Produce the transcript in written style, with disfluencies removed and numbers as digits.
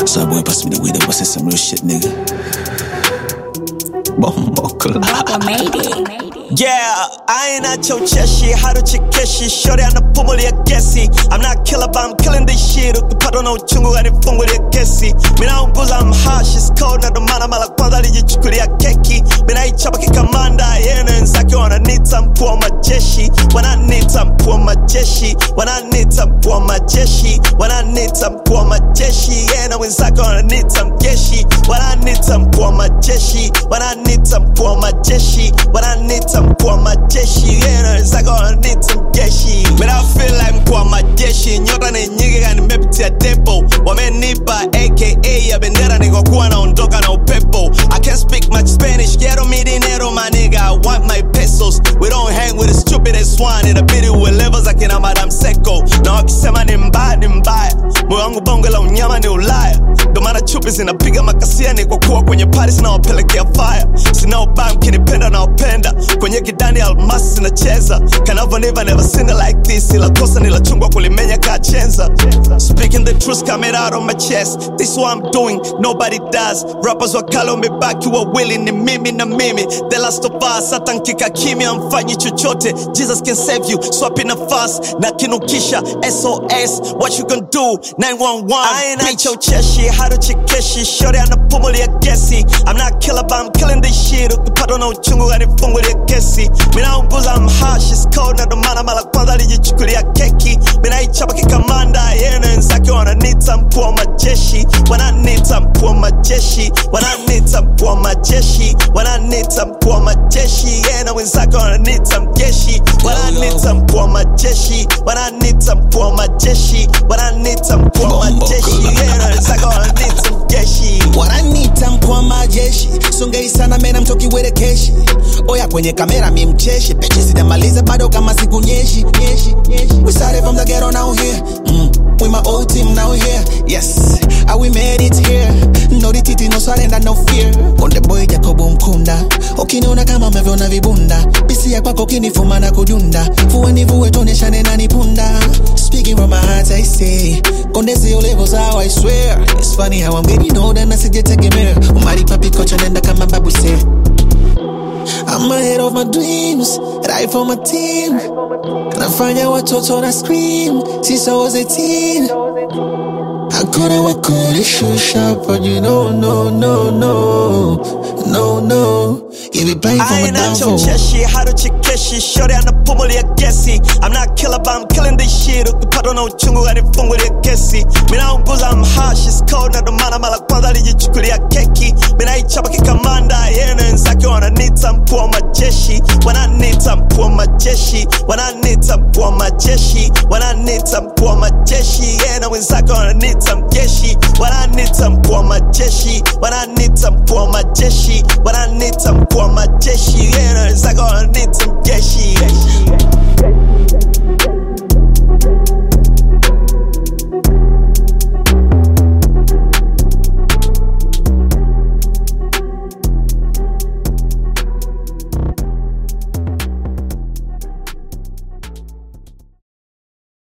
So boy pass me the weed, I was say some real shit, nigga. Yeah, I ain't at your cheshi, how to chikeshi, shorty on the pumuli ya kesi. I'm not killer, but I'm killing this shit. Ukipata na uchungu gani fungu ya kesi. Mina unguza, I'm harsh, it's cold, na domana mala kwanza lijichukulia keki. Mina ichapa kikamanda, yena nzaki wananita mkuu wa majeshi. Wananita mkuu wa majeshi, wananita mkuu wa majeshi, wananita mkuu wa majeshi. Yena wenzaki wananita mjeshi, wananita mkuu wa majeshi, wananita mkuu wa majeshi, wananita mkuu wa majeshi. Yena wenzaki wananita mjeshi. But I feel like mkuu wa majeshi. Nyota ni nyingi gani mepitia depo. Wamenipa aka ya bendera niko kuwa naondoka na upepo. I can't speak much Spanish, quiero mi dinero my nigga, I want my pesos. We don't hang with the stupidest one. In a video with levels akina Madam Seko. Na wakisema ni mbaya ni mbaya. Moyo wangu bongo la unyama ni Ulaya. Domana chupi zinapiga makasia niko kuwa kwenye party na wapelekea fire. Sina ubaya mkinipenda na wapenda. Kwenye kidani almasi zinacheza. Kanavo never seen it like this. Ila kosa nila chungwa kulimenya kachenza. Speaking the truth coming out on my chest. This is what I'm doing, nobody does. Rappers wakale wamebaki wa willing ni mimi na mimi. The last of us, hata nkika kimya mfanyi chochote. Jesus can save you, swap in a fast. Na kinukisha, SOS, what you gonna do? 911, I ain't at your cheshi, how to chikeshi. Shorty on the pumuli ya kesi. I'm not killer, but I'm killing this shit. Ukipata na uchungu gani fungu ya kesi. Mina unguza, I'm harsh, it's cold, na domana mala kwanza lijichukulia keki. Mina ichapa kikamanda, yena nzaki wananita mkuu wa majeshi. Wananita mkuu wa majeshi, wananita mkuu wa majeshi, wananita mkuu wa majeshi. Yena wenzake wananita mjeshi. Wananita mkuu wa majeshi, wananita mkuu wa majeshi, wananita mkuu wa majeshi. Yena wenzake wananita mjeshi. Wananita mkuu wa majeshi. Songei sana mena mtoki wele keshi. Oya kwenye kamera mi mcheshi. Pechi sijamaliza bado kama siku nyeshi. We started from the ghetto now here. With my old team now here. Yes, we made it here. No dititi no surrender no fear. Konde boy Jacobo Mkunda. Okiniona kama umevyona vibunda. Bisi ya kwako kinifuma na kujunda. Fuwe nivuwe toneshane na nipunda. Speaking from my heart I say. Konde sio levels how I swear. It's funny how I'm getting older na sijetegemea. Umari papi kocha nenda kama babu say. I'm ahead of my dreams, right for my team. Nafanya watoto na scream since I was 18. I couldn't shoot sharp, but you know, no. You be playing for my downfall. I ain't at your cheshi, how to chikeshi. Shorty on the pumuli ya kesi. I'm not killer, but I'm killing this shit. Ukipata na uchungu gani fungu ya kesi. Mina unguza, I'm harsh, it's cold, na domana mala kwanza lijichukulia keki. Mina ichapa kikamanda, yena nzaki wananita mkuu wa majeshi. Wananita mkuu wa majeshi, wananita mkuu wa majeshi, wananita mkuu wa majeshi. Yena wenzake wananita mjeshi. Wananita mkuu wa majeshi, wananita mkuu wa majeshi, wananita mkuu wa majeshi. Yena wenzake wananita mjeshi.